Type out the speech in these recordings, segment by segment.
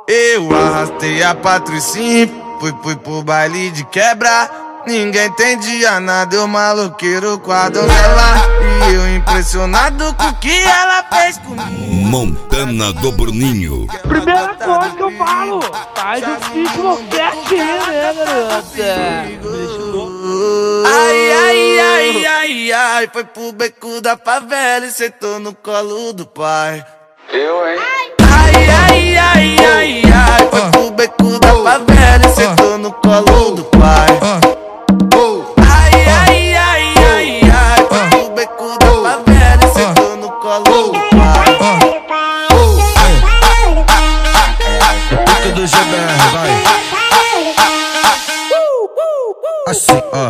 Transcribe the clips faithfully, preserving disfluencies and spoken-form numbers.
Eu arrastei a Patricinha, fui, fui pro baile de quebra. Ninguém entendia nada, eu maloqueiro com a donzela. E eu impressionado com o que ela fez comigo. Montana do Bruninho. Primeira coisa que eu falo, faz o ciclo certinho, né, garota? Ai, ai, ai, ai, ai, foi pro beco da favela e sentou no colo do pai. Eu, hein? Ai, ai, ai, ai, ai, foi pro beco da favela e sentou no colo do pai. Ai, ai, ai, ai, ai, foi pro beco da favela e sentou no colo do pai. Pique do G B R, vai. Assim, ó.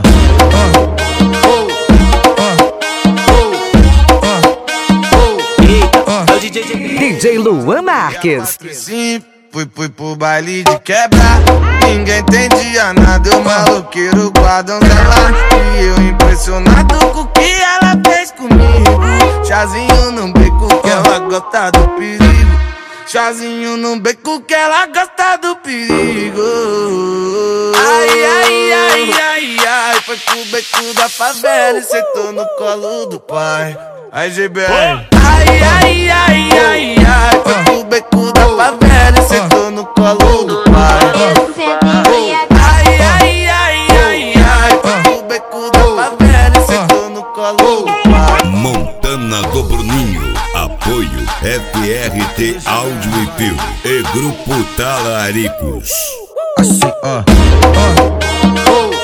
D J Luan Marques. Sim, fui, fui pro baile de quebra. Ninguém entendia nada, eu maloqueiro com a donzela. E eu impressionado com o que ela fez comigo. Chazinho no beco que ela gosta do perigo. Chazinho no beco que ela gosta do perigo. Ai, ai, ai, ai, ai, foi pro beco da favela e sentou no colo do pai. Aí, G B R. Ai, ai, ai, ai, ai, foi pro beco da favela e sentou no colo do pai. Ai, ai, ai, ai, ai, foi pro beco da favela e sentou no colo do pai. Montana do Bruninho. Apoio F R T Áudio e Filme e Grupo Talaricos. Assim, ó.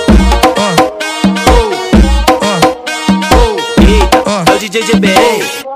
É o D J G B R.